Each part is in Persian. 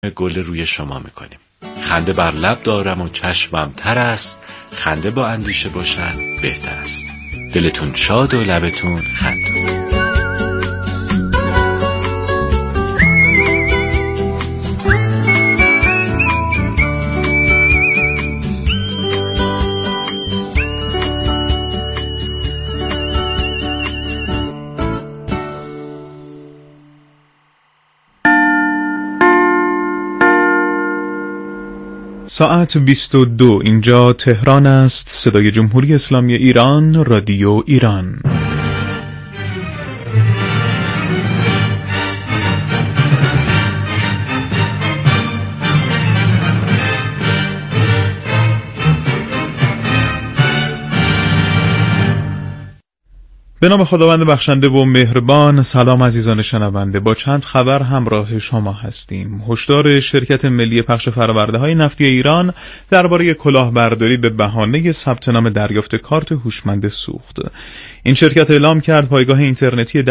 گل روی شما میکنیم. خنده بر لب دارم و چشمم تر است، خنده با اندیشه باشد بهتر است. دلتون شاد و لبتون خندون. ساعت 22 اینجا تهران است. صدای جمهوری اسلامی ایران، رادیو ایران. به نام خداوند بخشنده و مهربان. سلام عزیزان شنونده، با چند خبر همراه شما هستیم. هشدار شرکت ملی پخش فرورده‌های نفتی ایران درباره کلاهبرداری به بهانه ثبت نام دریافت کارت هوشمند سوخت. این شرکت اعلام کرد پایگاه اینترنتی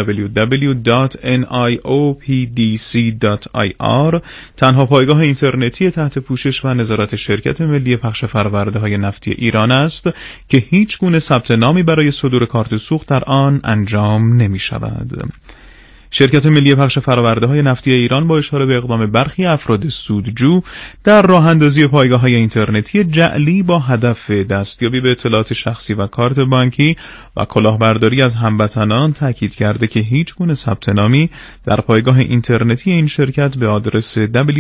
www.niopdc.ir تنها پایگاه اینترنتی تحت پوشش و نظارت شرکت ملی پخش فرورده‌های نفتی ایران است که هیچ گونه ثبت نامی برای صدور کارت سوخت در آن انجام نمی شود. شرکت ملی پخش فرورده‌های نفتی ایران با اشاره به اقدام برخی افراد سودجو در راه اندازی پایگاه‌های اینترنتی جعلی با هدف دستیابی به اطلاعات شخصی و کارت بانکی و کلاهبرداری از هموطنان تاکید کرده که هیچ گونه ثبت نامی در پایگاه اینترنتی این شرکت به آدرس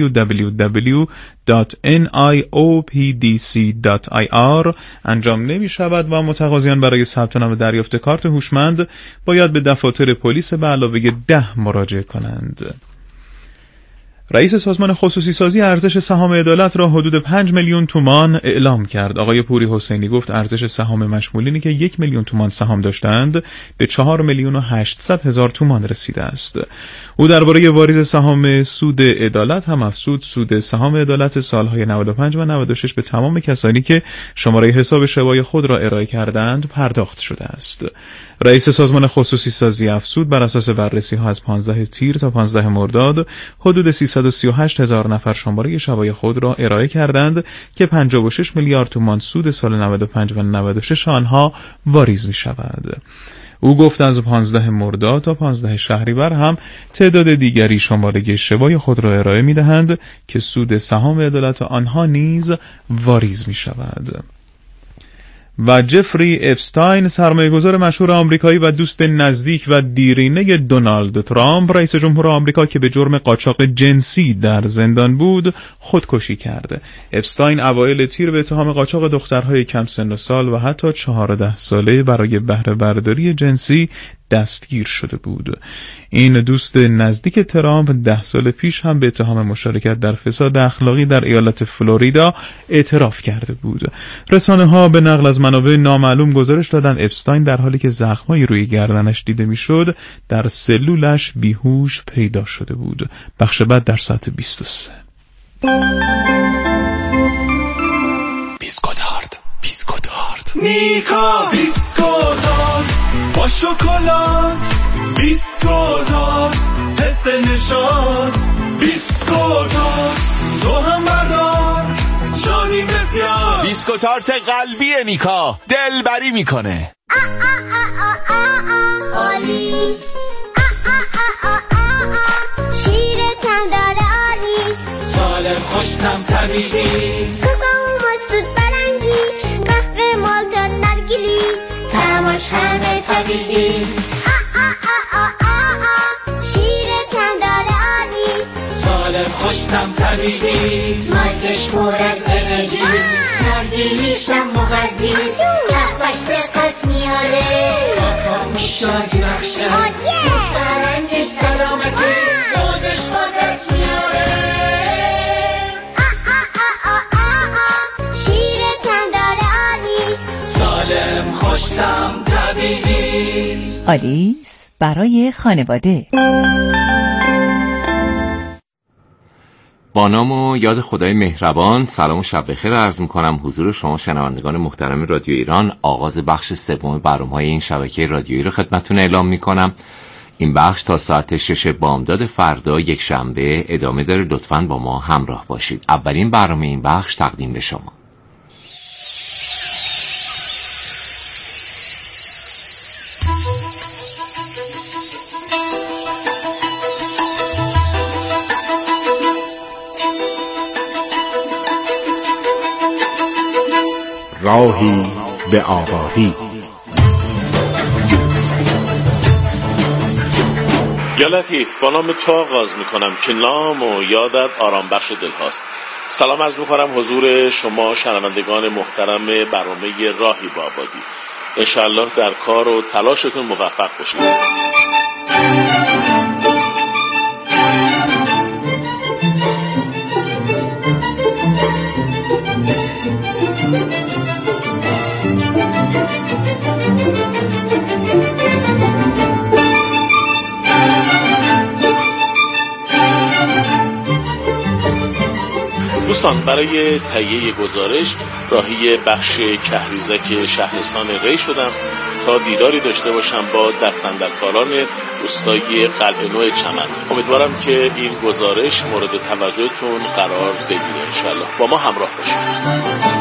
www.niopdc.ir انجام نمی شود و متقاضیان برای ثبت نام دریافت کارت هوشمند باید به دفاتر پلیس به علاوه 10 مراجعه کنند. رئیس سازمان خصوصی سازی ارزش سهام عدالت را حدود 5 میلیون تومان اعلام کرد. آقای پوری حسینی گفت ارزش سهام مشمولینی که 1 میلیون تومان سهام داشتند به 4,800,000 تومان رسیده است. او درباره واریز سهام سود عدالت هم افزود سود سهام عدالت سالهای 95 و 96 به تمام کسانی که شماره حساب شبای خود را ارائه کردند پرداخت شده است. رئیس سازمان خصوصی سازی افزود بر اساس بررسی‌ها از 15 تیر تا 15 مرداد حدود 338,000 نفر شماره شبای خود را ارائه کردند که 56 میلیارد تومان سود سال 95 و 96 آنها واریز می شود. او گفت از 15 مرداد تا 15 شهریور هم تعداد دیگری شماره شبای خود را ارائه می دهند که سود سهام عدالت آنها نیز واریز می شود. و جفری اپستاین سرمایه‌گذار مشهور آمریکایی و دوست نزدیک و دیرینه دونالد ترامپ رئیس جمهور آمریکا که به جرم قاچاق جنسی در زندان بود خودکشی کرد. اپستاین اوایل تیر به اتهام قاچاق دخترهای کم سن و سال و حتی 14 ساله برای بهره برداری جنسی دستگیر شده بود. این دوست نزدیک ترامپ 10 سال پیش هم به اتهام مشارکت در فساد اخلاقی در ایالت فلوریدا اعتراف کرده بود. رسانه‌ها به نقل از منابع نامعلوم گزارش دادند اپستاین در حالی که زخم‌هایی روی گردنش دیده میشد در سلولش بیهوش پیدا شده بود. بخش بعد در ساعت 23. بیسکوتارد نیکا بیسکوتارد با شکلات، بیسکوتارد حس نشاط، بیسکوتارد تو هم بردار شادی بسیار. بیسکوتارت قلبیه نیکا، دلبری میکنه. آلیس شیرت هم داره آلیس، سالم خوشتم طبیعی، کوکو مستود فرنگی، قهوه مالتا نرگیلی، تماش همه طبیعی. شیرت هم داره آلیس، سالم خوشتم طبیعی، مالتش پر از انرژی، نرگیلیشم مغذیز، قهوهش دقت میاره، کاکاوش شادی بخشه، فرنگش سلامتی، نازش قدرت میاره. شیرت هم داره آلیس، سالم خوشتم طبیعی. آلیس برای خانواده. با نام و یاد خدای مهربان سلام و شب بخیر عرض می‌کنم حضور شما شنوندگان محترم رادیو ایران. آغاز بخش سوم برنامه‌های این شبکه رادیویی رو خدمتتون اعلام می‌کنم. این بخش تا ساعت 6 بامداد فردا یک شنبه ادامه داره. لطفاً با ما همراه باشید. اولین برنامه این بخش تقدیم به شما. راهی به آبادی. یا لطیف، با نام تو آغاز میکنم که نام و یادت آرام بخش دل هاست. سلام عرض میکنم حضور شما شنوندگان محترم برنامه راهی به آبادی. انشالله در کار و تلاشتون موفق باشید. دوستان، برای تهیه گزارش راهی بخش کهریزک شهرستان ری شدم تا دیداری داشته باشم با دستاندرکاران روستای قلعه نو چمن. امیدوارم که این گزارش مورد توجهتون قرار بگیره. انشالله با ما همراه باشید.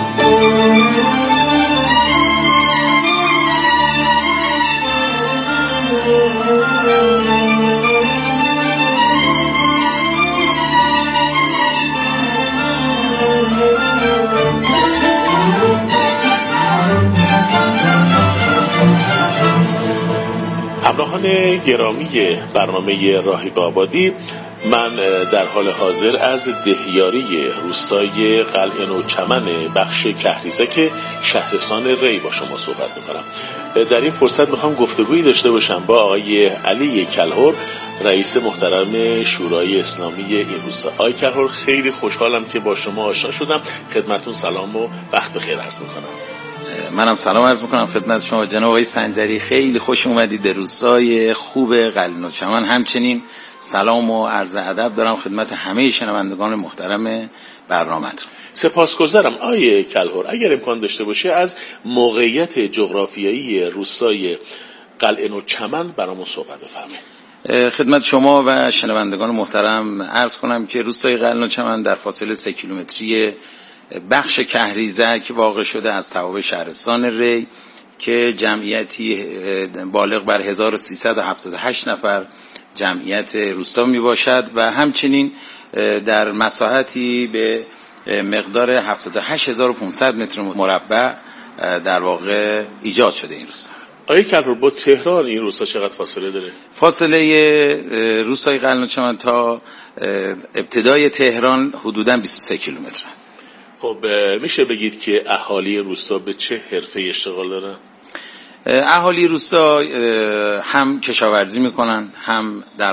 همراهان گرامی برنامه راهی به آبادی، من در حال حاضر از دهیاری روستای قلعه نو چمن بخش کهریزک شهرستان ری با شما صحبت میکنم. در این فرصت میخوام گفتگویی داشته باشم با آقای علی کلهر، رئیس محترم شورای اسلامی این روستا. آقای کلهر، خیلی خوشحالم که با شما آشنا شدم. خدمتون سلام و وقت بخیر عرض میکنم. منم سلام عرض میکنم خدمت شما جناب آقای سنجری. خیلی خوش اومدید به روستای خوب قلعه نو چمن. همچنین سلام و عرض ادب دارم خدمت همه شنوندگان محترم برنامه‌تون. سپاسگزارم. آقای کلهر، اگر امکان داشته باشه از موقعیت جغرافیایی روستای قلعه نو چمن برامون صحبت بفرمایید. خدمت شما و شنوندگان محترم عرض کنم که روستای قلعه نو چمن در فاصله 3 کیلومتری بخش کهریزک واقع شده از توابع شهرستان ری که جمعیتی بالغ بر 1378 نفر جمعیت روستا می باشد و همچنین در مساحتی به مقدار 78500 متر مربع در واقع ایجاد شده این روستا. آقای کلهر، با تهران این روستا چقدر فاصله داره؟ فاصله روستای قلعه نو چمن تا ابتدای تهران حدوداً 23 کیلومتر است. خب میشه بگید که اهالی روستا به چه حرفه اشتغال دارن؟ اهالی روستا هم کشاورزی میکنن، هم در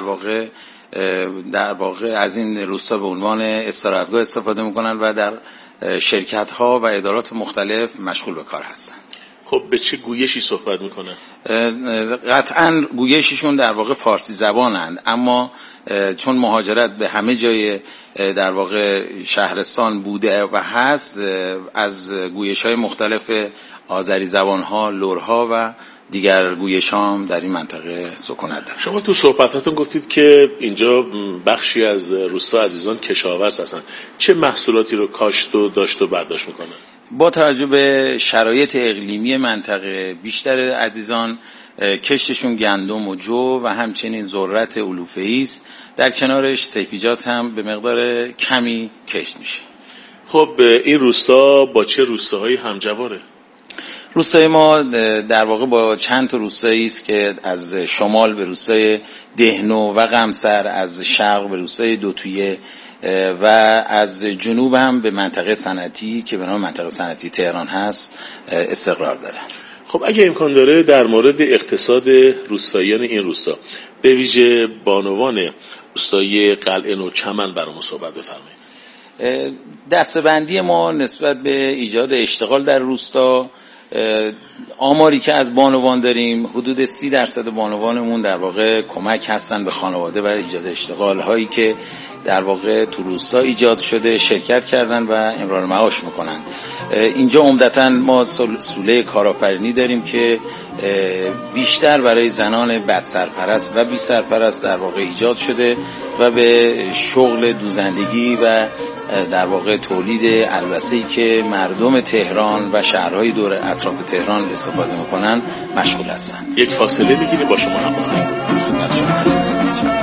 واقع از این روستا به عنوان استراحتگاه استفاده میکنن و در شرکت ها و ادارات مختلف مشغول به کار هستن. خب به چه گویشی صحبت میکنن؟ قطعا گویششون در واقع فارسی زبانند، اما چون مهاجرت به همه جای در واقع شهرستان بوده و هست، از گویش‌های مختلف آذری زبان‌ها، لرها و دیگر گویش‌ها هم در این منطقه سکونت دارند. شما تو صحبتاتون گفتید که اینجا بخشی از روستا عزیزان کشاورز هستن. چه محصولاتی رو کاشت و داشت و برداشت میکنن؟ با توجه به شرایط اقلیمی منطقه، بیشتر عزیزان کشتشون گندم و جو و همچنین ذرت علوفه‌ای است. در کنارش سیفیجات هم به مقدار کمی کشت میشه. خب این روستا با چه روستاهایی همجواره؟ روستای ما در واقع با چند تا روستایی است که از شمال به روستای دهنو و قمصر، از شرق به روستای دوتویه و از جنوب هم به منطقه صنعتی که به نام منطقه صنعتی تهران هست استقرار داره. خب اگه امکان داره در مورد اقتصاد روستاییان این روستا، به ویژه بانوان روستای قلعه نو چمن برامون صحبت بفرمایید. دسته‌بندی ما نسبت به ایجاد اشتغال در روستا، آماری که از بانوان داریم، حدود 30% بانوانمون در واقع کمک هستن به خانواده و ایجاد اشتغال هایی که در واقع تو روستا ایجاد شده شرکت کردن و امرار معاش میکنن. اینجا عمدتاً ما سوله کارآفرینی داریم که بیشتر برای زنان بد سرپرست و بی سرپرست در واقع ایجاد شده و به شغل دوزندگی و در واقع تولید البسه‌ای که مردم تهران و شهرهای دور اطراف تهران استفاده میکنن مشغول هستند. یک فاصله بگیریم با شما همراه خدمت شما هستم.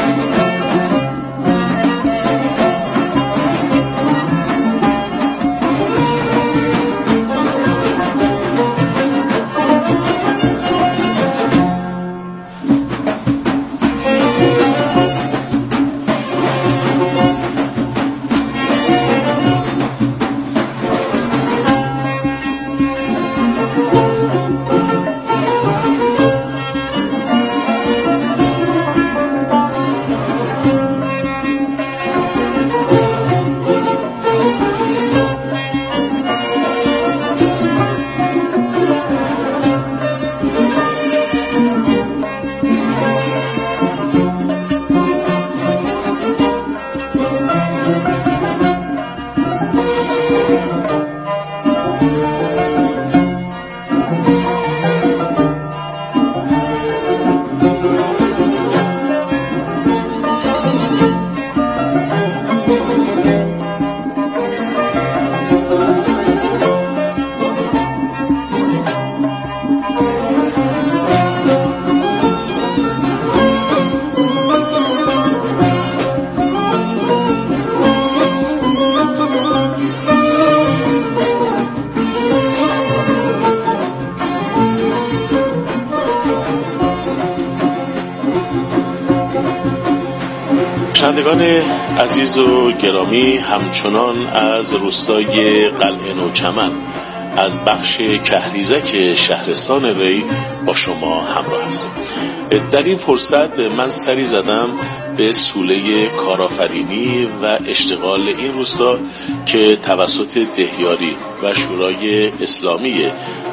شنوندگان عزیز و گرامی، همچنان از روستای قلعه نوچمن از بخش کهریزک شهرستان ری با شما همراه هستم. در این فرصت من سری زدم به سوله کارآفرینی و اشتغال این روستا که توسط دهیاری و شورای اسلامی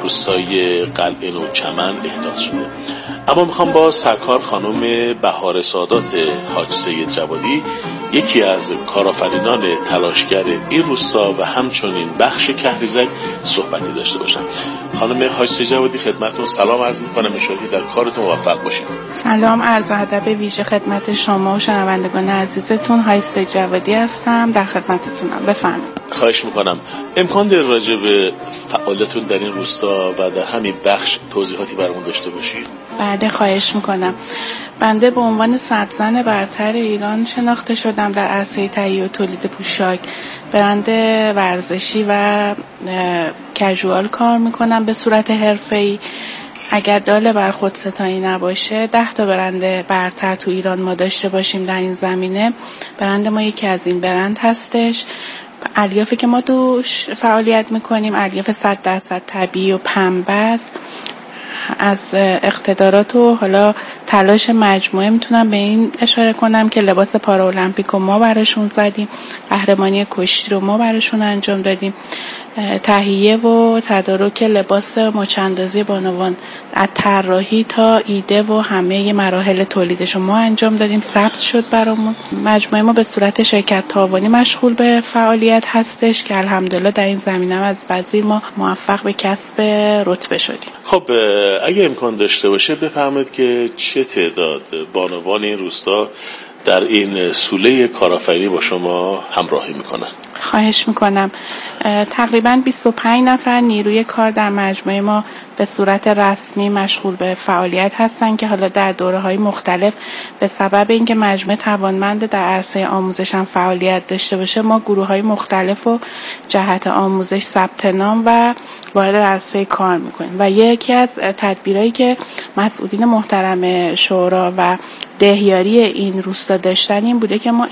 روستای قلعه نوچمن احداث شده. اما میخوام با سرکار خانم بهار سادات حاج سید جوادی، یکی از کارآفرینان تلاشگر این روستا و همچنین بخش کهریزک، صحبتی داشته باشم. خانم حاج سید جوادی خدمتتون سلام عرض میکنم، ان شاءالله در کارتون موفق باشید. سلام، عرض ادب ویژه خدمت شما و شنوندگان عزیزتون. حاج سید جوادی هستم، در خدمتتونم، بفرمایید. خواهش میکنم. امکان داره راجع به فعالیتتون در این روستا و در همین بخش توضیحاتی برامون داشته باشید؟ بله، خواهش میکنم. بنده به عنوان صدزن برتر ایران شناخته شدم در عرصه تهیه و تولید پوشاک، برند ورزشی و کژوال کار میکنم به صورت حرفه‌ای. اگر دال بر خودستایی نباشه 10 تا برند برتر تو ایران ما داشته باشیم در این زمینه، برند ما یکی از این برند هستش. الیافی که ما توش فعالیت میکنیم الیاف 100% طبیعی و پنبه است. از اقتدارات و حالا تلاش مجموعه میتونم به این اشاره کنم که لباس پارالمپیک رو ما براشون زدیم، قهرمانی کشتی رو ما براشون انجام دادیم، تهیه و تدارک لباس مچاندازی بانوان از طراحی تا ایده و همه مراحل تولیدش رو ما انجام دادیم، ثبت شد برامون. مجموعه ما به صورت شرکت تعاونی مشغول به فعالیت هستش که الحمدلله در این زمینه از وزیر ما موفق به کسب رتبه شدیم. خب اگه امکان داشته باشه بفرمایید که چه تعداد بانوان این روستا در این سوله کارآفرینی با شما همراهی میکنن؟ خواهش میکنم. تقریباً 25 نفر نیروی کار در مجموعه ما به صورت رسمی مشغول به فعالیت هستن که حالا در دوره‌های مختلف به سبب اینکه مجموعه توانمند در عرصه آموزش هم فعالیت داشته باشه، ما گروه‌های مختلف و جهت آموزش ثبت نام و وارد عرصه کار میکنیم. و یکی از تدبیرایی که مسئولین محترم شورا و دهیاری این روستا داشتن این بوده که ما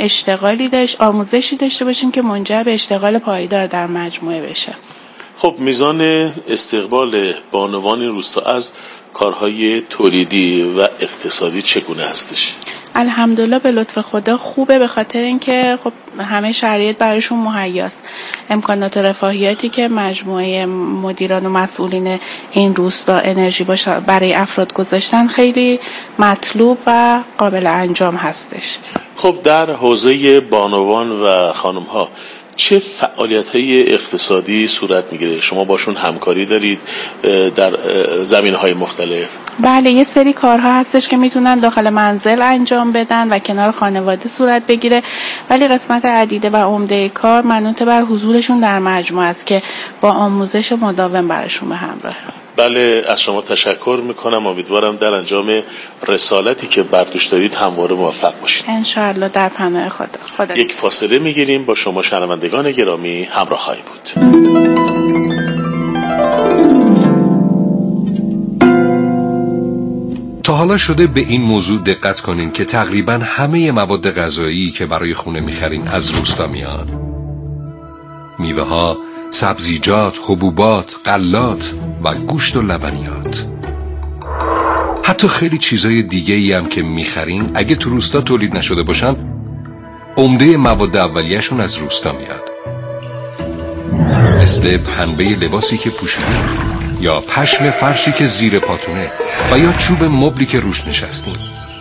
آموزشی داشته باشیم که منجر به اشتغال پایدار در مجموعه بشه. خب میزان استقبال بانوان روستا از کارهای تولیدی و اقتصادی چگونه هستش؟ الحمدلله به لطف خدا خوبه، به خاطر اینکه خب همه شرایط برایشون مهیاست. امکانات و رفاهیاتی که مجموعه مدیران و مسئولین این روستا انرژی برای افراد گذاشتن خیلی مطلوب و قابل انجام هستش. خب در حوزه بانوان و خانم ها چه فعالیت‌های اقتصادی صورت میگیره؟ شما باشون همکاری دارید در زمینه‌های مختلف؟ بله، یه سری کارها هستش که میتونن داخل منزل انجام بدن و کنار خانواده صورت بگیره، ولی قسمت عدیده و عمده کار منوط بر حضورشون در مجموعه است که با آموزش مداوم براشون به همراه. بله، از شما تشکر میکنم. امیدوارم در انجام رسالتی که بر دوش دارید همواره موفق باشید. انشاءالله در پناه خدا. یک فاصله میگیریم، با شما شنوندگان گرامی همراه خواهیم بود. تا حالا شده به این موضوع دقت کنین که تقریبا همه مواد غذایی که برای خونه میخرین از روستا میان؟ میوه ها، سبزیجات، حبوبات، غلات و گوشت و لبنیات. حتی خیلی چیزای دیگه ای هم که میخرین اگه تو روستا تولید نشده باشن، عمده مواد اولیه‌شون از روستا میاد. مثل پنبه لباسی که پوشیدین، یا پشم فرشی که زیر پاتونه، و یا چوب مبلی که روش نشستین.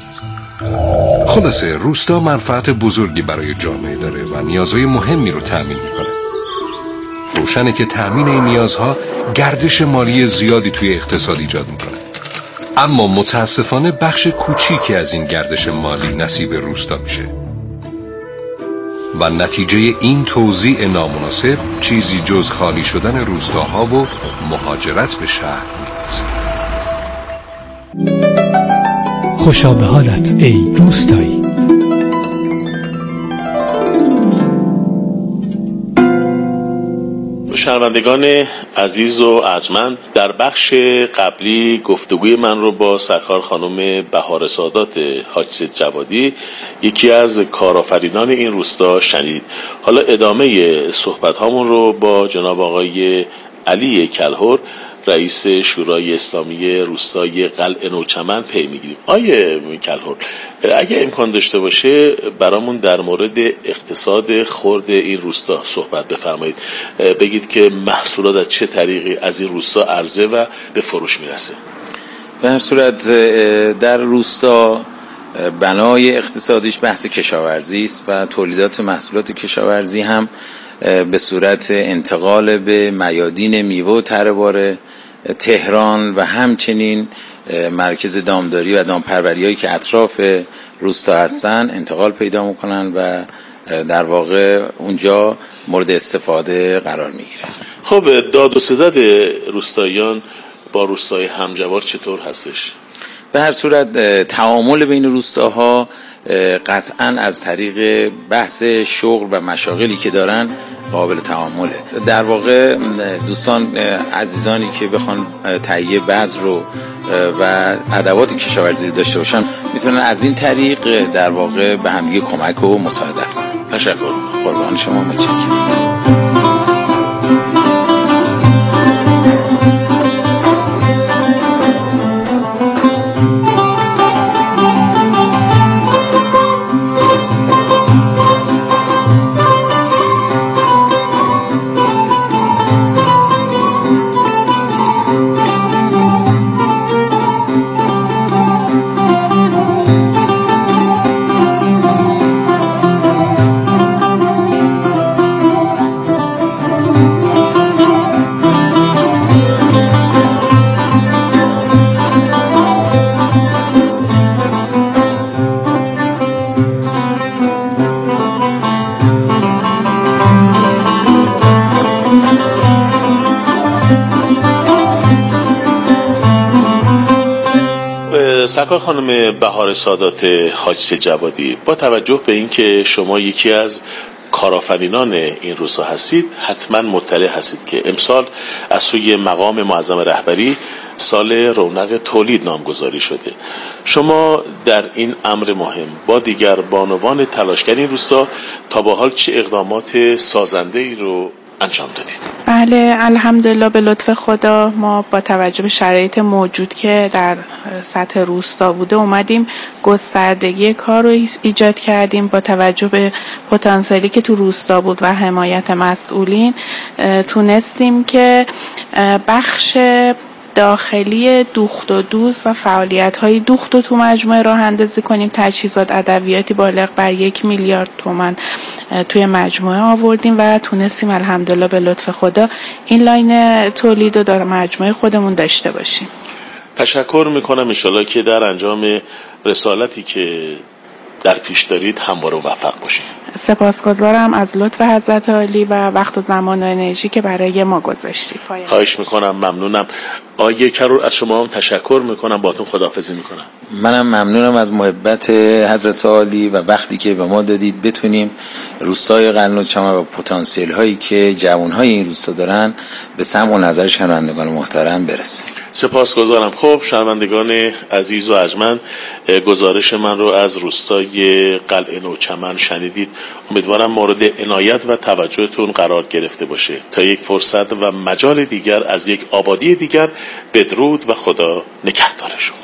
خلاصه روستا منفعت بزرگی برای جامعه داره و نیازهای مهمی رو تأمین میکنه. روشنه که تأمین این نیازها گردش مالی زیادی توی اقتصاد ایجاد میکنه، اما متاسفانه بخش کوچیکی از این گردش مالی نصیب روستا میشه و نتیجه این توزیع نامناسب چیزی جز خالی شدن روستاها و مهاجرت به شهر نیست. خوشا به حالت ای روستایی. شنوندگان عزیز و ارجمند، در بخش قبلی گفتگوی من رو با سرکار خانم بهار سادات حاج سید جوادی، یکی از کارآفرینان این روستا، شنید. حالا ادامه صحبت هامون رو با جناب آقای علی کلهر، رئیس شورای اسلامی روستای قلعه نوچمن پی میگیریم. آیه کلهر، اگه امکان داشته باشه برامون در مورد اقتصاد خرد این روستا صحبت بفرمایید. بگید که محصولات از چه طریقی از این روستا عرضه و به فروش میرسه. به هر صورت در روستا بنای اقتصادیش بحث کشاورزی است و تولیدات محصولات کشاورزی هم به صورت انتقال به میادین میوه و تره‌بار تهران و همچنین مرکز دامداری و دامپروری‌هایی که اطراف روستا هستن انتقال پیدا میکنن و در واقع اونجا مورد استفاده قرار میگیرن. خب داد و ستد روستاییان با روستای همجوار چطور هستش؟ به هر صورت تعامل بین روستاها قطعاً از طریق بحث شغل و مشاغلی که دارن قابل تعامله. در واقع دوستان عزیزانی که بخوان تهیه بذر رو و ادوات کشاورزی داشته باشن میتونن از این طریق در واقع به همدیگه کمک و مساعدت کنن. تشکر. قربان شما، متشکرم. سرکار خانم بهار سادات حاج سید جوادی، با توجه به اینکه شما یکی از کارآفرینان این روستا هستید، حتما مطلع هستید که امسال از سوی مقام معظم رهبری سال رونق تولید نامگذاری شده. شما در این امر مهم با دیگر بانوان تلاشگر این روستا تا به حال چه اقدامات سازنده‌ای رو انجام دادید؟ بله، الحمدلله به لطف خدا ما با توجه به شرایط موجود که در سطح روستا بوده اومدیم گستردگی کار رو ایجاد کردیم. با توجه به پتانسیلی که تو روستا بود و حمایت مسئولین تونستیم که بخش داخلی دوخت و دوز و فعالیت‌های دوخت رو تو مجموعه راه اندازی کنیم. تجهیزات ادویاتی بالغ بر 1 میلیارد تومان توی مجموعه آوردیم و تونستیم الحمدلله به لطف خدا این لاین تولید رو در مجموعه خودمون داشته باشیم. تشکر میکنم. انشالله که در انجام رسالتی که در پیش دارید همواره موفق باشید. سپاسگزارم از لطف حضرت عالی و وقت و زمان و انرژی که برای ما گذاشتید. خواهش میکنم، ممنونم. آیه کرور از شما هم تشکر میکنم، باهاتون خداحافظی میکنم. منم ممنونم از محبت حضرت عالی و وقتی که به ما دادید بتونیم روستای قلعه چمن و پتانسیل هایی که جوانهای این روستا دارن به سمع و نظر شنوندگان محترم برسه. سپاسگزارم. خب شنوندگان عزیز و ارجمند، گزارش من رو از روستای قلعه نوچمن شنیدید. امیدوارم مورد عنایت و توجهتون قرار گرفته باشه. تا یک فرصت و مجال دیگر از یک آبادی دیگر، بدرود و خدا نگهدار شما.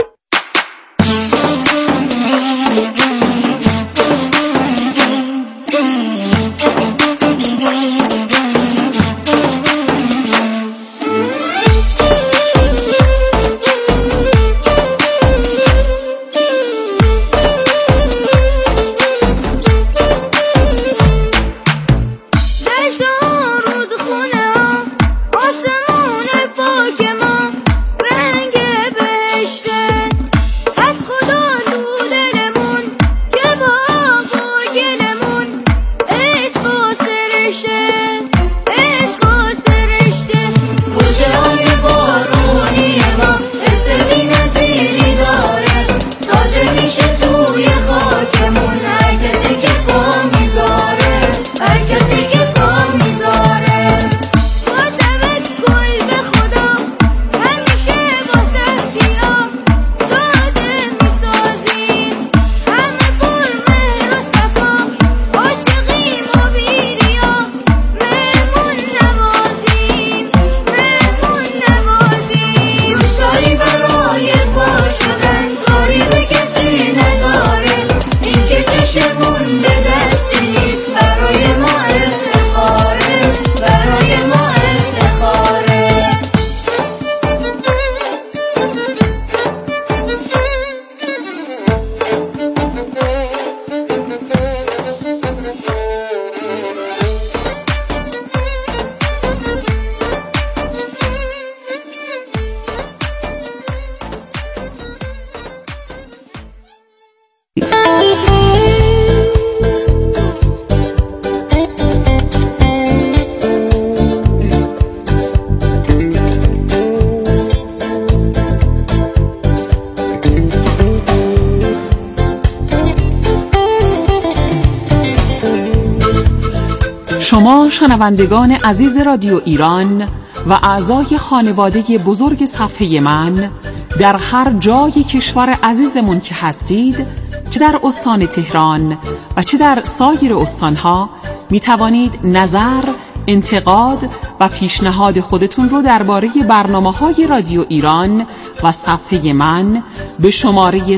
شما شنوندگان عزیز رادیو ایران و اعضای خانواده بزرگ صفحه من در هر جای کشور عزیزمون که هستید، چه در استان تهران و چه در سایر استانها، می توانید نظر، انتقاد و پیشنهاد خودتون رو درباره برنامه‌های رادیو ایران و صفحه من به شماره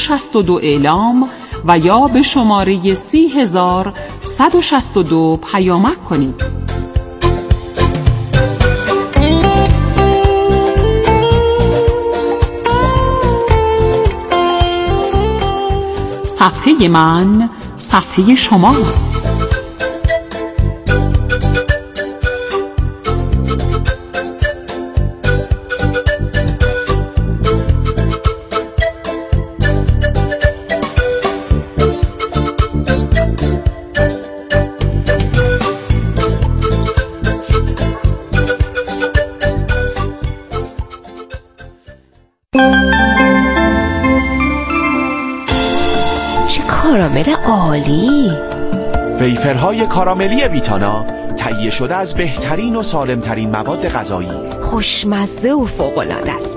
162 اعلام و یا به شماره 30162 پیامک کنید. صفحه من صفحه شماست. کارامل عالی، ویفرهای کاراملی ویتانا، تهیه شده از بهترین و سالمترین مواد غذایی، خوشمزه و فوق‌العاده است.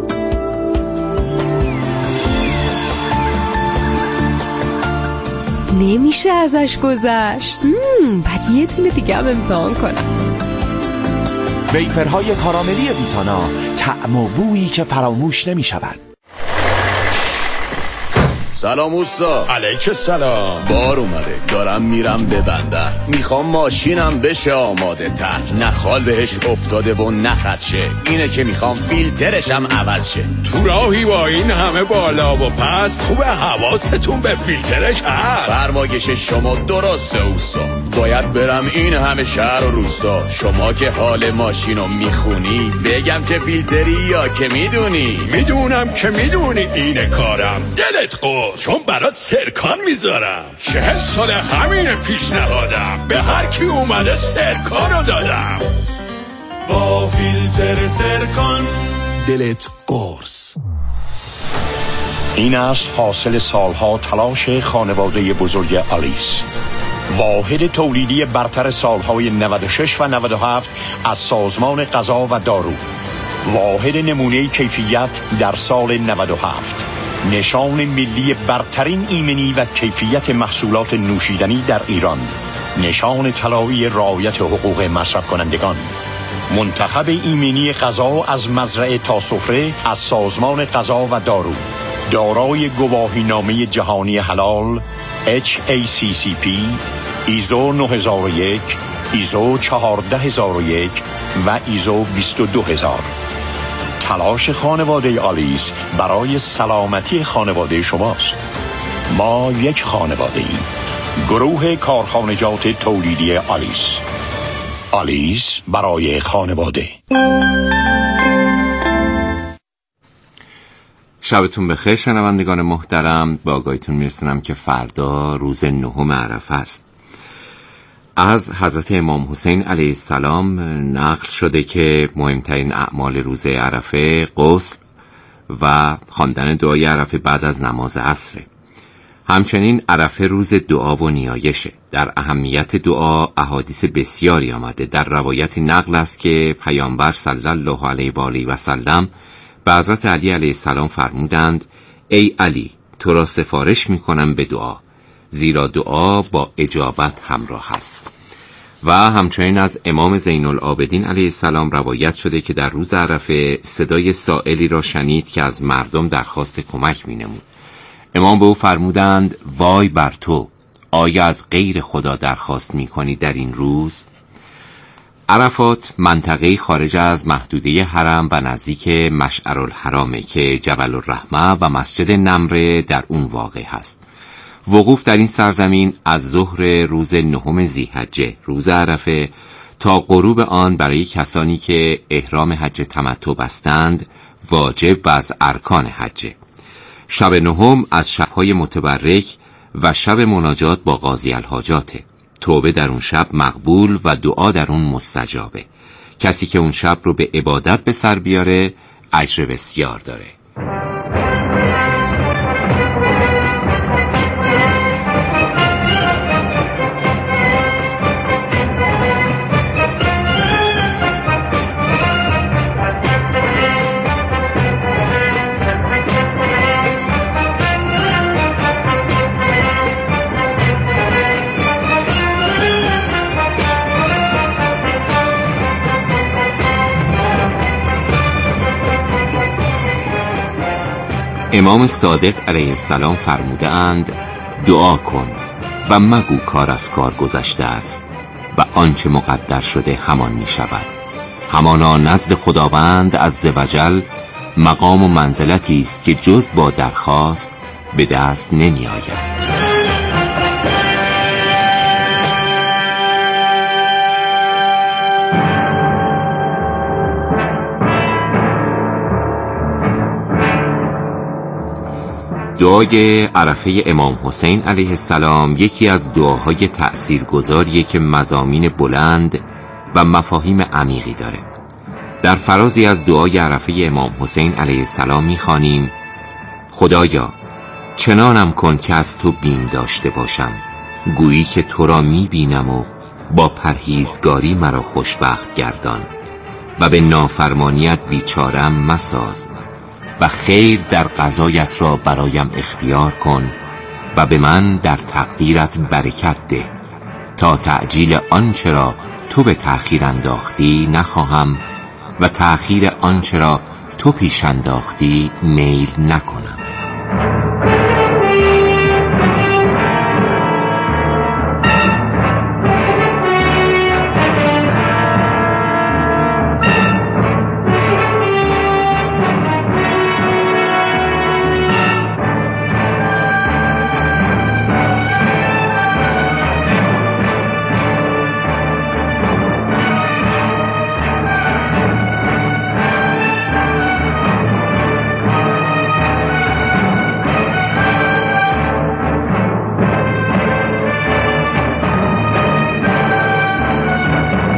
نمیشه ازش گذشت. بعد یه دونه دیگه هم امتحان کنم. ویفرهای کاراملی ویتانا، طعم و بویی که فراموش نمی شود. سلام اوستا. علیک سلام. بار اومده، دارم میرم به بندر، میخوام ماشینم بشه آماده تر، نه خال بهش افتاده و نه خدشه، اینه که میخوام فیلترشم عوض شه. تو راهی با این همه بالا و پست، خوبه حواستون به فیلترش هست. فرمایش شما درسته اوستا، باید برم این همه شهر و روستا. شما که حال ماشینو میخونی، بگم که فیلتری یا که میدونی؟ میدونم که میدونی اینه کارم، دلت قرص، چون برات سرکان میذارم. 40 سال همین پیشنهادم، به هر کی اومده سرکانو دادم. با فیلتر سرکان دلت قرص. این است حاصل سالها تلاش خانواده بزرگ آلیس، واحد تولیدی برتر سالهای 96 و 97 از سازمان غذا و دارو، واحد نمونه کیفیت در سال 97، نشان ملی برترین ایمنی و کیفیت محصولات نوشیدنی در ایران، نشان طلایی رعایت حقوق مصرف کنندگان، منتخب ایمنی غذا از مزرعه تا سفره از سازمان غذا و دارو، دارای گواهینامه جهانی حلال HACCP، ایزو 9001، ایزو 14001 و ایزو 22000. تلاش خانواده آلیس برای سلامتی خانواده شماست. ما یک خانواده ایم، گروه کارخانجات تولیدی آلیس. آلیس برای خانواده. شبتون بخیر شنوندگان محترم. با آگاهیتون میرسونم که فردا روز 9 عرفه است. از حضرت امام حسین علیه السلام نقل شده که مهمترین اعمال روز عرفه غسل و خواندن دعای عرفه بعد از نماز عصر. همچنین عرفه روز دعا و نیایشه. در اهمیت دعا احادیث بسیاری آمده. در روایت نقل است که پیامبر صلی الله علیه و آله و سلم به حضرت علی علیه السلام فرمودند: ای علی، تو را سفارش میکنم به دعا، زیرا دعا با اجابت همراه است. و همچنین از امام زین العابدین علیه السلام روایت شده که در روز عرفه صدای سائلی را شنید که از مردم درخواست کمک می‌نمود. امام به او فرمودند: وای بر تو، آیا از غیر خدا درخواست می‌کنی در این روز؟ عرفات منطقه خارج از محدوده حرم و نزدیک مشعرالحرامه که جبل الرحمه و مسجد نمره در اون واقع هست. وقوف در این سرزمین از ظهر روز 9 ذی‌حجه روز عرفه تا غروب آن برای کسانی که احرام حج تمتع بستند واجب و از ارکان حجه. شب 9 از شب‌های متبرک و شب مناجات با قاضی الحاجاته. توبه در اون شب مقبول و دعا در اون مستجابه. کسی که اون شب رو به عبادت به سر بیاره اجر بسیار داره. امام صادق علیه السلام فرموده اند: دعا کن و مگو کار از کار گذشته است و آنچه مقدر شده همان می شود. همانا نزد خداوند عزوجل مقام و منزلتی است که جز با درخواست به دست نمی آید. دعای عرفه امام حسین علیه السلام یکی از دعاهای تأثیرگذاریه که مضامین بلند و مفاهیم عمیقی داره. در فرازی از دعای عرفه امام حسین علیه السلام می‌خوانیم: خدایا چنانم کن که از تو بیم داشته باشم، گویی که تو را می‌بینم و با پرهیزگاری مرا خوشبخت گردان و به نافرمانیت بیچارم مساز و خیر در قضایت را برایم اختیار کن و به من در تقدیرت برکت ده تا تعجیل آنچه را تو به تأخیر انداختی نخواهم و تأخیر آنچه را تو پیش انداختی میل نکنم.